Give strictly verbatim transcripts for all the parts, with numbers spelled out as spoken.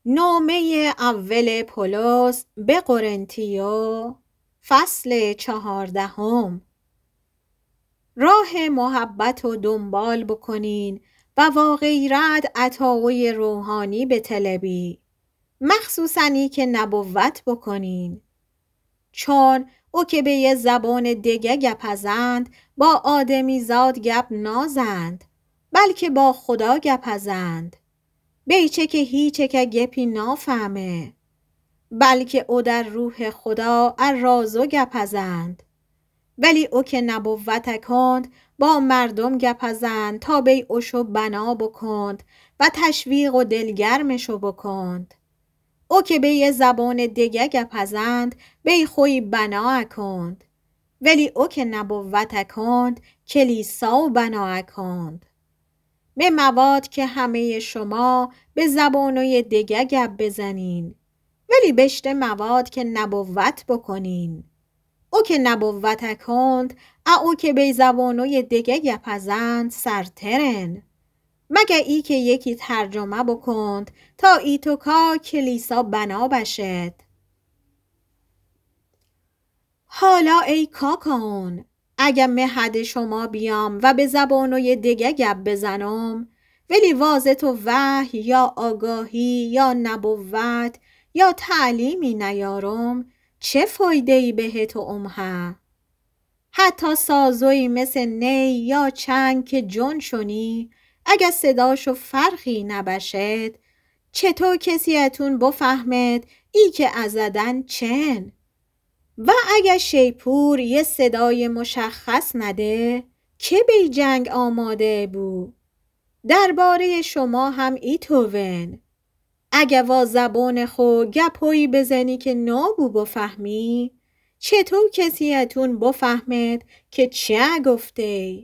نامه اول پولس به قرنتیو، فصل چهاردهم. راه محبت رو دنبال بکنین و با غیرت عطاوی روحانی بطلبی، مخصوصا ای که نبوت بکنین، چون او که به یه زبان دیگه گپزند با آدمی زاد گپ نازند، بلکه با خدا گپزند. بیچه که هیچه که گپی نافهمه، بلکه او در روح خدا الرازو گپزند. ولی او که نبوت کند با مردم گپزند تا بی اوشو بنا بکند و تشویق و دلگرمشو بکند. او که به یه زبان دیگه گپزند بی خوی بنا کند، ولی او که نبوت کند کلیسا بنا کند. به مواد که همه شما به زبانوی دیگه گپ بزنین، ولی بشته مواد که نبوت بکنین. او که نبوت کند او که به زبانوی دیگه گپزند سرترن، مگه ای که یکی ترجمه بکند تا ای تو کا کلیسا بنا بشد. حالا ای کاکان، اگه مهد شما بیام و به زبانوی دیگه گپ بزنم، ولی واضح تو وحی یا آگاهی یا نبوت یا تعلیمی نیارم، چه فایده ای به تو امها؟ حتی سازوی مثل نی یا چنگ که جن شنی، اگه صداشو فرقی نبشد، چطور کسی اتون بفهمد ای که ازدن چن؟ و اگه شیپور یه صدای مشخص نده، که بی جنگ آماده بو؟ درباره شما هم ای توون، اگه وا زبان خو گپوی بزنی که نابو بفهمی، چطور کسی اتون بفهمد که چه گفته؟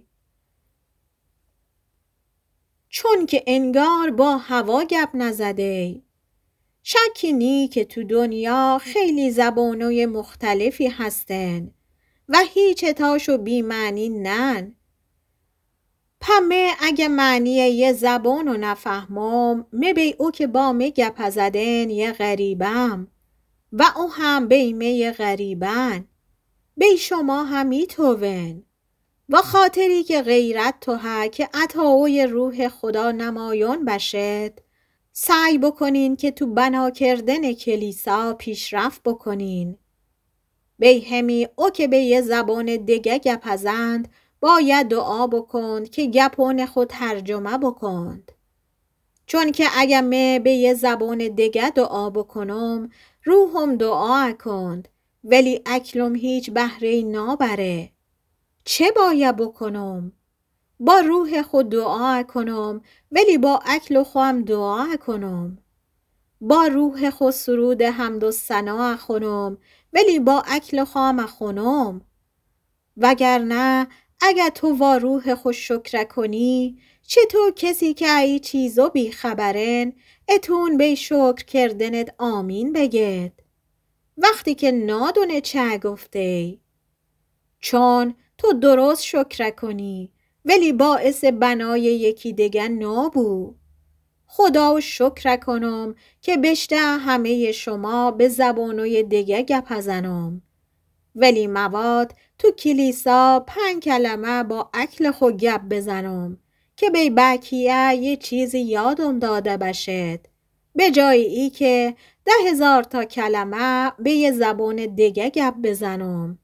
چون که انگار با هوا گپ نزده. شکی نی که تو دنیا خیلی زبانوی مختلفی هستن و هیچ تاشو بی معنی نن. پمه اگه معنی یه زبانو نفهمم، مبی او که با می گپ زدن یه غریبم و او هم بی می غریبن. بی شما همی توون و خاطری که غیرت تو ها که عطاوی روح خدا نمایان بشد، سعی بکنین که تو بنا کردن کلیسا پیشرفت بکنین. بی همی او که به یه زبان دیگه گپزند باید دعا بکند که گپون خود ترجمه بکند. چون که اگه می به یه زبان دیگه دعا بکنم، روحم دعا کند، ولی اکلم هیچ بهره نابره. چه باید بکنم؟ با روح خود دعا کنم، ولی با اکل خودم دعا کنم. با روح خود سرود حمد و ثنا خونم، ولی با اکل خودم خونم. وگرنه اگه تو با روح خود شکر کنی، چطور کسی که ای چیزو بی خبرن اتون بی شکر کردنت آمین بگید، وقتی که نادونه چه گفته؟ چون تو درست شکر کنی، ولی باعث بنای یکی دیگه نابو. خدا و شکر کنم که بشته همه شما به زبانوی دیگه گپزنم، ولی مواد تو کلیسا پنج کلمه با اکل خود گپ بزنم که بی بکیه یه چیزی یادم داده بشد، به جای ای که ده هزار تا کلمه به یه زبان دیگه گپ بزنم.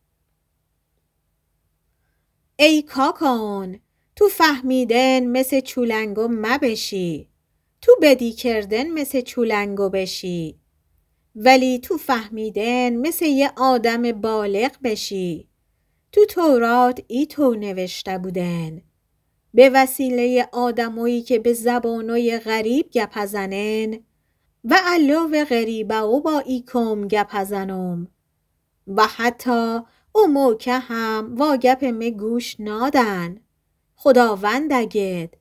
ای کاکان، تو فهمیدن مثل چولنگو مبشی، تو بدی کردن مثل چولنگو بشی، ولی تو فهمیدن مثل یه آدم بالغ بشی. تو تورات ای تو نوشته بودن، به وسیله آدمایی که به زبانای غریب گپزنن و علاوه غریبه او با ای کم گپزنم. و حتی او موکه هم وا گپ می گوش نادن. خداوند اگید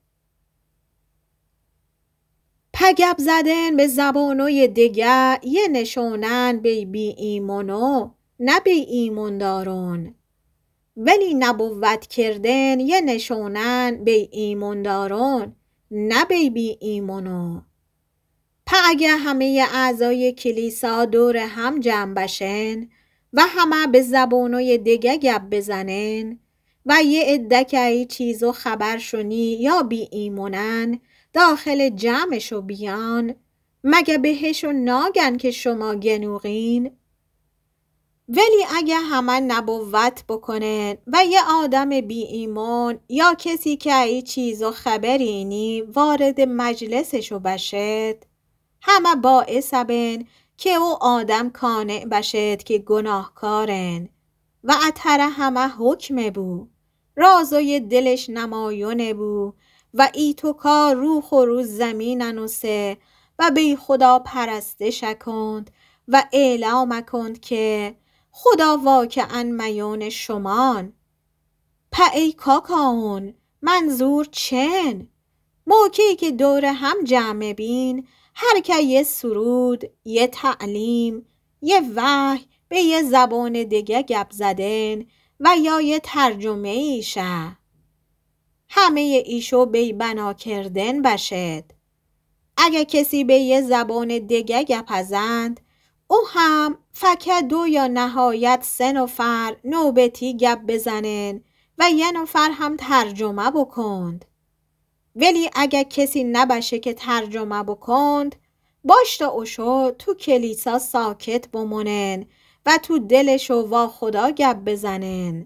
پگپ زدن به زبانوی دیگه یه نشونن بی بی ایمونو نه بی ایمون دارون، ولی نبوت کردن یه نشونن بی ایمون دارون نه بی بی ایمونو. پا اگه همه اعضای کلیسا دور هم جمع بشن و همه به زبانای دیگه گپ بزنن و یه عده که ای چیزو خبر شنی یا بی ایمونن داخل جمعشو بیان، مگه بهشو ناگن که شما گنوغین؟ ولی اگه همه نبوت بکنن و یه آدم بی ایمان یا کسی که ای چیزو خبرینی وارد مجلسشو بشد، همه باعث بن که او آدم کانع بشد که گناهکارن و اتر همه حکم بو، رازوی دلش نمایونه بو و ای تو کار روح و روز زمین انوسه و بی خدا پرستش کند و اعلام کند که خدا واقعا میون شمان. پا ای کاکاون منظور چن؟ موقعی که دور هم جمع بین هر که یه سرود، یه تعلیم، یه وحی به یه زبان دیگه گپ زدن و یا یه ترجمه ایشه، همه ایشو بی بنا کردن بشد. اگه کسی به یه زبان دیگه گپ زند، او هم فقط دو یا نهایت سه نفر نوبتی گپ بزنن و یه نفر هم ترجمه بکند. ولی اگه کسی نباشه که ترجمه بکند، باشتا اوشو تو کلیسا ساکت بمونن و تو دلشو وا خدا گپ بزنن.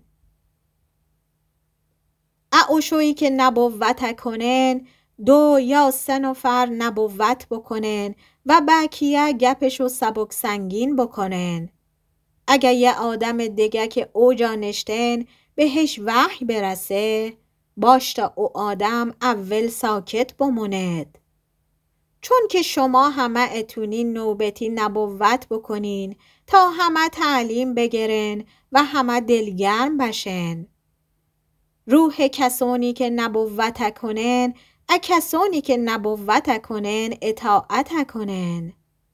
اوشویی که نبوت کنن دو یا سه نفر نبوت بکنن و بقیه گپشو سبک سنگین بکنن. اگه یه آدم دیگه که اوجا نشتن بهش وحی برسه، باشتا او آدم اول ساکت بموند. چون که شما همه اتونین نوبتی نبوت بکنین تا همه تعلیم بگیرن و همه دلگرم بشن. روح کسانی که نبوت کنن ا کسانی که نبوت کنن اطاعت کنن.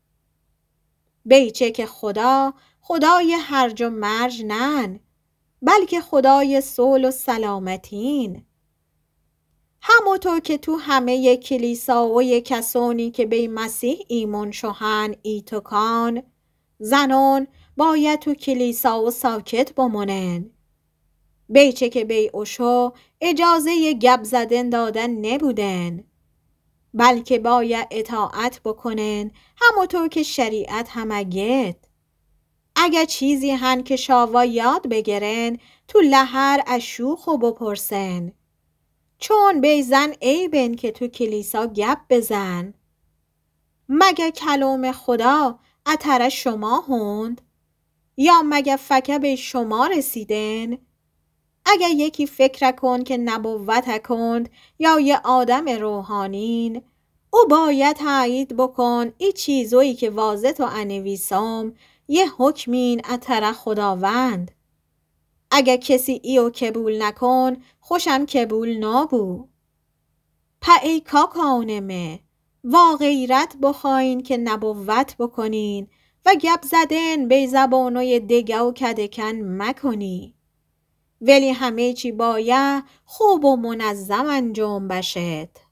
بیچه که خدا خدای هرج و مرج نن، بلکه خدای صلح و سلامتین. همونطور که تو همه کلیسا و کسانی که به مسیح ایمان شوهن ایتوکان، زنان باید تو کلیسا و ساکت بمونن. بیچه که بی اوشو اجازه گپ زدن دادن نبودن، بلکه باید اطاعت بکنن همونطور که شریعت همگید. اگه چیزی هن که شاوا یاد بگیرن تو لحر اشوخو بپرسن، چون بیزن عیبن که تو کلیسا گپ بزن. مگه کلام خدا اتر شما هند؟ یا مگه فکر به شما رسیدن؟ اگه یکی فکر کن که نبوت کند یا یه آدم روحانین، او باید تایید بکن ای چیزویی که واضح تو انویسم یه حکمین اتر خداوند. اگه کسی ایو قبول نکن خوشم قبول نابو. پا ای کاکاونمه واغیرت بخواین که نبوت بکنین و گپ زدن به زبانوی دیگه و کدکن مکنی. ولی همه چی باید خوب و منظم انجام بشد.